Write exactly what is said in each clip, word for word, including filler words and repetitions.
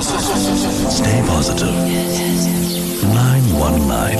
Stay positive. nine one nine.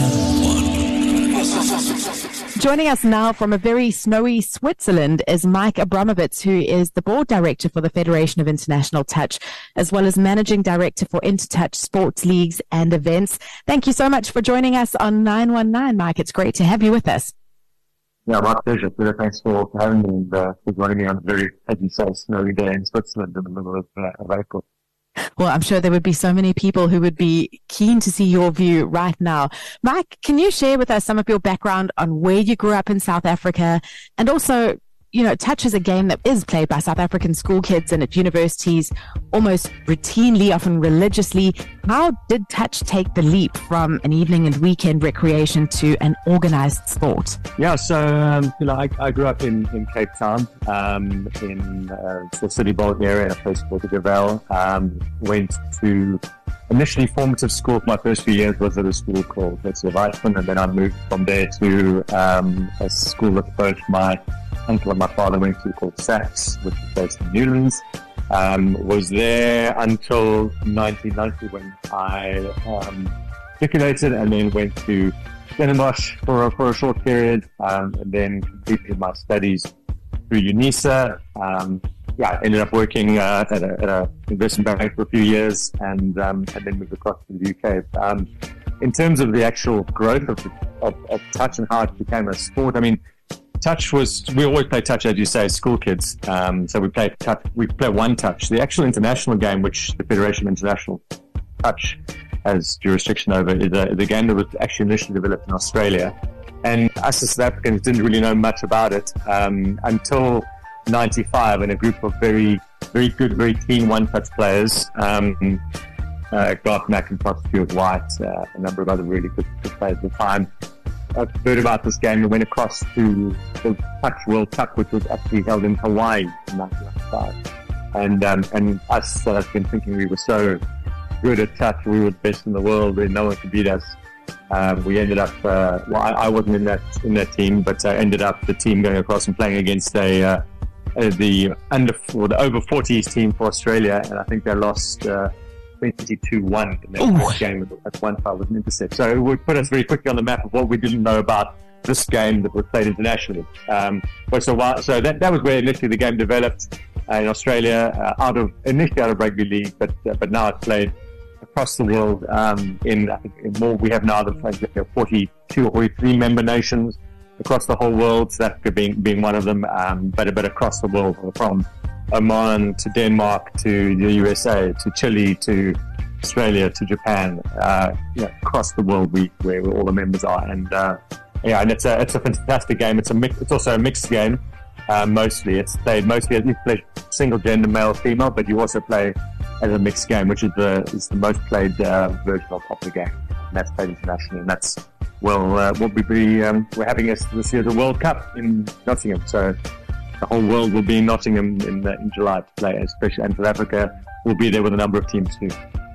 Joining us now from a very snowy Switzerland is Mike Abramovitz, who is the board director for the Federation of International Touch, as well as managing director for Intertouch Sports Leagues and Events. Thank you so much for joining us on nine one nine, Mike. It's great to have you with us. Yeah, my pleasure. Thanks for having me and uh, for joining me on a very, as you say, snowy day in Switzerland in the middle of, uh, of April. Well, I'm sure there would be so many people who would be keen to see your view right now. Mike, can you share with us some of your background on where you grew up in South Africa, and also, you know, touch is a game that is played by South African school kids and at universities almost routinely, often religiously. How did touch take the leap from an evening and weekend recreation to an organized sport? Yeah, so, um, you know, I, I grew up in, in Cape Town, um, in uh, the City Bold area in a place called the Gavel. Um, went to initially formative school. My first few years was at a school called Letsie Weizmann, and then I moved from there to um, a school that both my uncle and my father went to called Sachs, which is based in Newlands. Um, was there until nineteen ninety when I um, matriculated, and then went to Stellenbosch for a, for a short period, um, and then completed my studies through UNISA. Um, yeah, ended up working uh, at, a, at a investment bank for a few years, and um, and then moved across to the U K. Um, in terms of the actual growth of, of, of touch and how it became a sport, I mean, touch was, we always play touch, as you say, as school kids. Um, so we play touch, we play one touch. The actual international game, which the Federation of International Touch has jurisdiction over, is a, the game that was actually initially developed in Australia. And us as South Africans didn't really know much about it um, until ninety-five, and a group of very, very good, very keen one-touch players, um, uh, Garth McIntosh, Stuart White, uh, a number of other really good, good players at the time, I heard about this game and went across to the Touch World Cup, which was actually held in Hawaii in nineteen ninety-five. And um, and us South Africans thinking we were so good at touch, we were the best in the world, and no one could beat us. Um, we ended up, uh, well, I, I wasn't in that in that team, but I ended up the team going across and playing against a uh, uh, the under or the over forties team for Australia, and I think they lost Uh, twenty-two one in that first game. At one foul with an intercept. So it would put us very quickly on the map of what we didn't know about this game that was played internationally. Um, but so while, so that, that was where initially the game developed uh, in Australia, uh, out of initially out of rugby league, but uh, but now it's played across the world. Um, in I think in more we have now than forty-two or forty-three member nations across the whole world. South Africa being being one of them, um, but but across the world, from Oman to Denmark to the U S A to Chile to Australia to Japan, uh, yeah, across the world we where all the members are, and uh, yeah, and it's a it's a fantastic game. It's a mix, it's also a mixed game. Uh, mostly, it's played mostly you play single gender male female, but you also play as a mixed game, which is the is the most played uh, version of, of the game. And that's played internationally, and that's well uh, what we be um, we're having us this year the World Cup in Nottingham. So the whole world will be in Nottingham in, uh, in July to play, especially, and South Africa will be there with a number of teams too.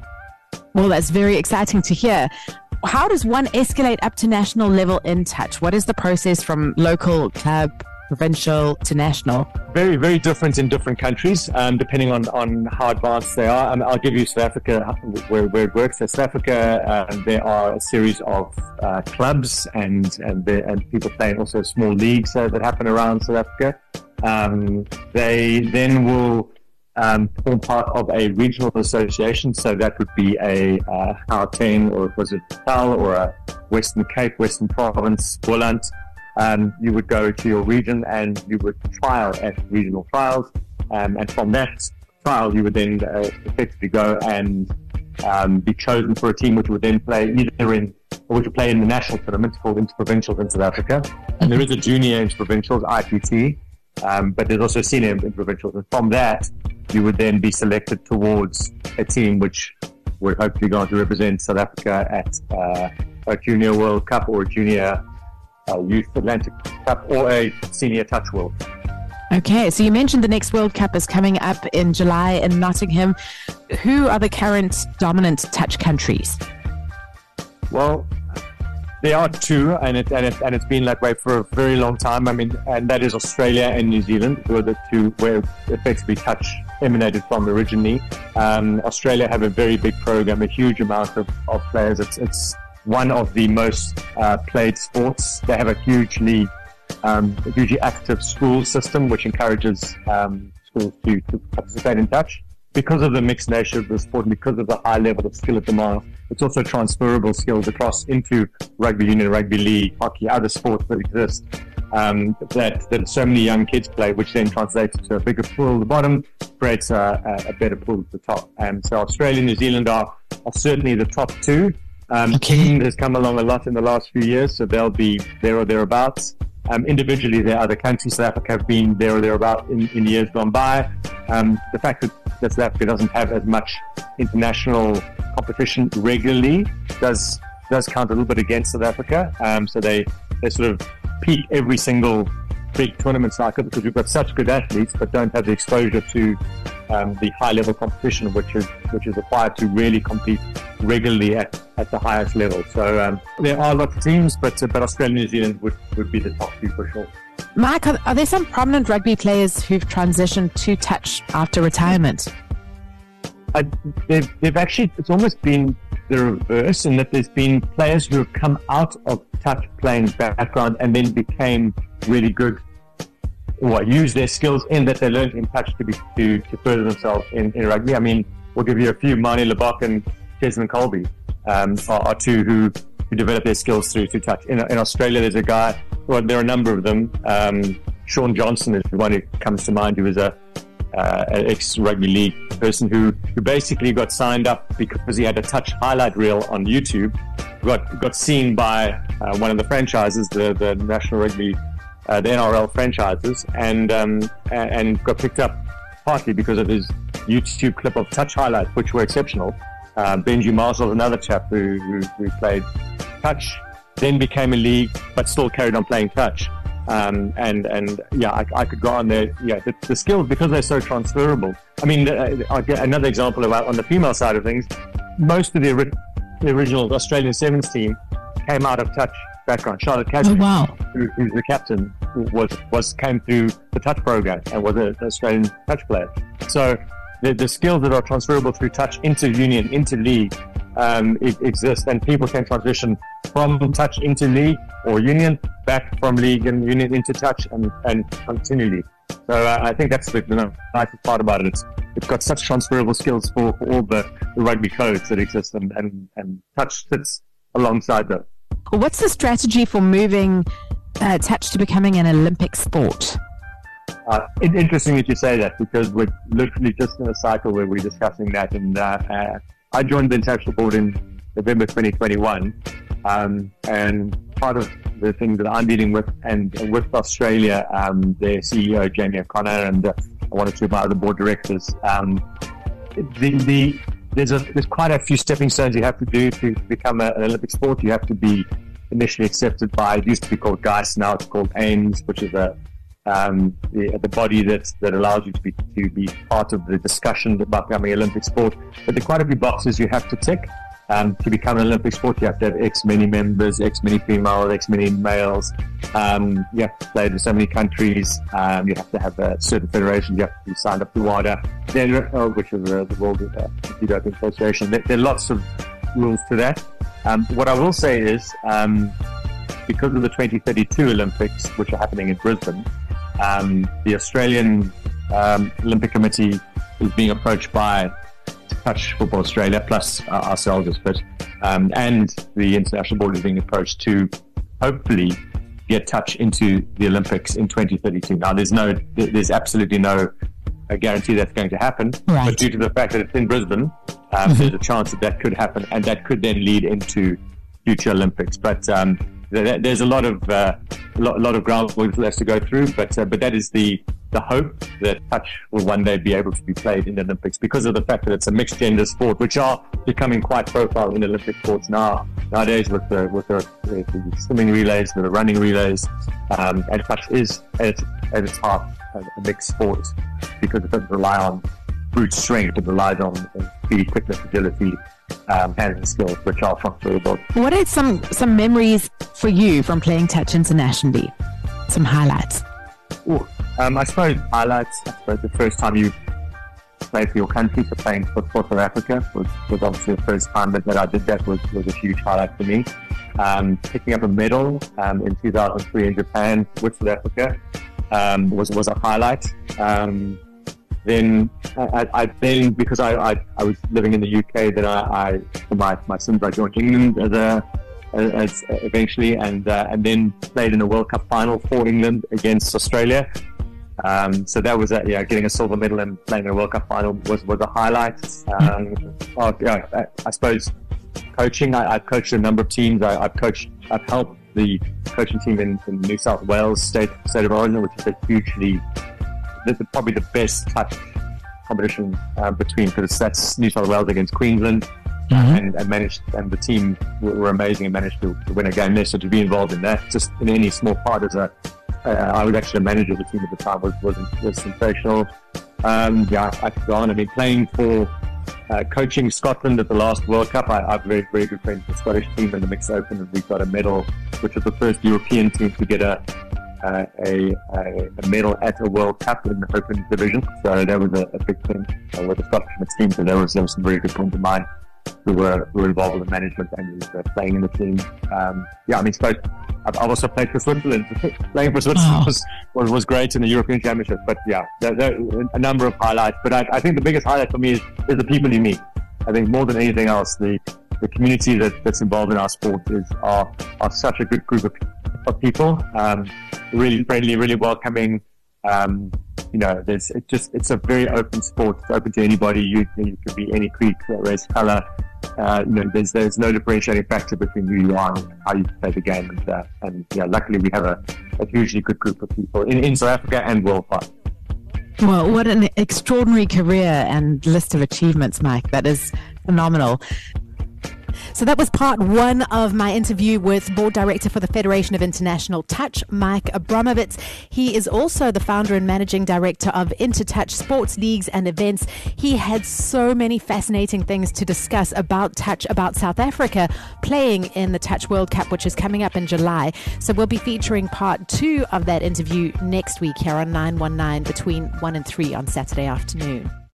Well, that's very exciting to hear. How does one escalate up to national level in touch? What is the process from local, club, provincial to national? Very, very different in different countries, um, depending on, on how advanced they are. Um, I'll give you South Africa, where, where it works. So South Africa, uh, there are a series of uh, clubs and and, and people playing also small leagues uh, that happen around South Africa. Um, they then will um, form part of a regional association. So that would be a uh, Gauteng, or was it Natal, or a Western Cape, Western Province, Boland. Um, you would go to your region and you would trial at regional trials, um, and from that trial you would then uh, effectively go and um, be chosen for a team which would then play either in, or which would play in the national tournament called Interprovincials in South Africa. And there is a junior Interprovincials, I P T, um, but there's also senior Interprovincials. And from that you would then be selected towards a team which would hopefully go on to represent South Africa at uh, a Junior World Cup or a Junior Uh, Youth Atlantic Cup or a Senior Touch World. Okay, so you mentioned the next World Cup is coming up in July in Nottingham. Who are the current dominant touch countries? Well, there are two, and it, and it and it's been that way for a very long time. I mean, and that is Australia and New Zealand, who are the two where effectively touch emanated from originally. Um, Australia have a very big program, a huge amount of, of players. It's it's one of the most uh, played sports. They have a hugely um, a hugely active school system, which encourages um, schools to, to participate in touch. Because of the mixed nature of the sport and because of the high level of skill at demand, it's also transferable skills across into rugby union, rugby league, hockey, other sports that exist um, that, that so many young kids play, which then translates to a bigger pool at the bottom, creates a, a, a better pool at the top. And so Australia and New Zealand are, are certainly the top two. Um, Okay. England has come along a lot in the last few years, so they'll be there or thereabouts. Um, individually, there are other countries. South Africa have been there or thereabouts in, in years gone by. Um, the fact that, that South Africa doesn't have as much international competition regularly does does count a little bit against South Africa. Um, so they, they sort of peak every single big tournament cycle because we've got such good athletes, but don't have the exposure to um, the high level competition, which is which is required to really compete regularly at, at the highest level. So um, there are lots of teams, but uh, but Australia and New Zealand would, would be the top two for sure. Mike, are, are there some prominent rugby players who've transitioned to touch after retirement? I, they've, they've actually, it's almost been the reverse in that there's been players who have come out of touch playing background and then became really good, or used their skills in that they learned in touch to be to, to further themselves in, in rugby. I mean, we'll give you a few. Mani Lebok and Desmond Colby um, are, are two who, who developed their skills through to touch. In, in Australia, there's a guy, well, there are a number of them. Um, Sean Johnson is the one who comes to mind, who was a Uh, an ex-rugby league person who, who basically got signed up because he had a touch highlight reel on YouTube, got got seen by uh, one of the franchises, the, the National Rugby, uh, the N R L franchises, and um, and got picked up partly because of his YouTube clip of touch highlights, which were exceptional. Uh, Benji Marshall, another chap who, who, who played touch, then became a league, but still carried on playing touch. Um, and, and yeah, I, I could go on there. Yeah, the, the skills, because they're so transferable. I mean, uh, I'll get another example about on the female side of things. Most of the, ori- the original Australian Sevens team came out of touch background. Charlotte Oh, Casby, wow. who, who's the captain, was was came through the touch program and was an Australian touch player. So the, the skills that are transferable through touch into union, into league, um, it exists, and people can transition from touch into league or union, back from league and union into touch, and, and continually. So uh, I think that's the, the nicest part about it. It's, it's got such transferable skills for, for all the, the rugby codes that exist, and, and, and touch sits alongside that. What's the strategy for moving uh, touch to becoming an Olympic sport? Uh, it, interesting that you say that, because we're literally just in a cycle where we're discussing that. And uh, uh, I joined the International Board in November twenty twenty-one. Um, and part of the thing that I'm dealing with, and with Australia, um, their C E O, Jamie O'Connor, and uh, one or two of my other board directors, um, the, the, there's, a, there's quite a few stepping stones you have to do to become a, an Olympic sport. You have to be initially accepted by, it used to be called GAIS, now it's called AIMS, which is a Um, the, the body that that allows you to be to be part of the discussion about becoming an Olympic sport. But there are quite a few boxes you have to tick. Um, to become an Olympic sport, you have to have X many members, X many females, X many males. Um, you have to play in so many countries. Um, you have to have a certain federation. You have to be signed up to WADA, there, uh, which is uh, the World uh, Doping Association. There, there are lots of rules to that. Um, what I will say is, um, because of the twenty thirty-two Olympics, which are happening in Brisbane, Um, the Australian um, Olympic Committee is being approached by Touch Football Australia, plus uh, ourselves as fit, um, and the International Board is being approached to hopefully get touch into the Olympics in twenty thirty-two. Now, there's no, there's absolutely no uh, guarantee that's going to happen, Right. but due to the fact that it's in Brisbane, um, Mm-hmm. there's a chance that that could happen, and that could then lead into future Olympics. But um, th- there's a lot of uh, a lot, a lot of groundwork that has to go through, but uh, but that is the the hope that touch will one day be able to be played in the Olympics, because of the fact that it's a mixed gender sport, which are becoming quite profile in Olympic sports now nowadays with the with the, the, the swimming relays, the running relays, um, and touch is at its, at its heart a, a mixed sport, because it doesn't rely on brute strength, it relies on speed, quickness, agility, um, handling skills, which are transferable. What are some, some memories for you from playing touch internationally? Some highlights. Ooh, um, I suppose highlights, I suppose the first time you played for your country, so playing for, for South Africa was, was obviously the first time that, that I did that was, was a huge highlight for me. Um, picking up a medal um, in two thousand three in Japan with South Africa um, was, was a highlight. Um, then I, I then, because I, I, I was living in the U K, then I, I for my, my sins, I joined England as a as, as eventually, and uh, and then played in a World Cup final for England against Australia. Um, so that was a, yeah, getting a silver medal and playing in a World Cup final was, was a highlight. Um, oh, yeah, I, I suppose coaching. I, I've coached a number of teams. I, I've coached. I've helped the coaching team in, in New South Wales state state of origin, which is a hugely, this is probably the best touch competition uh, between, because that's New South Wales against Queensland. Mm-hmm. And, and managed, and the team were, were amazing and managed to, to win a game there. So to be involved in that, just in any small part, as a, uh, I was actually a manager of the team at the time, was was, was sensational. Um, yeah, I could go on. I mean, playing for, uh, coaching Scotland at the last World Cup, I, I've very, very good friends with the Scottish team in the Mixed Open, and we got a medal, which was the first European team to get a uh, a, a, a medal at a World Cup in the Open division. So that was a, a big thing uh, with the Scottish team. So there was, there was some very good friends of mine who were, who were involved with the management and uh, playing in the team. Um, yeah, I mean, so I've, I've also played for Switzerland. Playing for Switzerland oh. was, was was great in the European Championship. But yeah, there, there are a number of highlights. But I, I think the biggest highlight for me is, is the people you meet. I think more than anything else, the the community that, that's involved in our sport is are are such a good group of, of people. Um, really friendly, really welcoming. Um, you know, there's it just it's a very open sport. It's open to anybody. You you could be any creek, race, color. Uh, you know, there's there's no differentiating factor between who you are and how you play the game. And uh, and yeah, luckily we have a, a hugely good group of people in, in South Africa and worldwide. Well, what an extraordinary career and list of achievements, Mike. That is phenomenal. So that was part one of my interview with Board Director for the Federation of International Touch, Mike Abramovitz. He is also the founder and managing director of Intertouch Sports Leagues and Events. He had so many fascinating things to discuss about touch, about South Africa playing in the Touch World Cup, which is coming up in July. So we'll be featuring part two of that interview next week here on nine one nine between one and three on Saturday afternoon.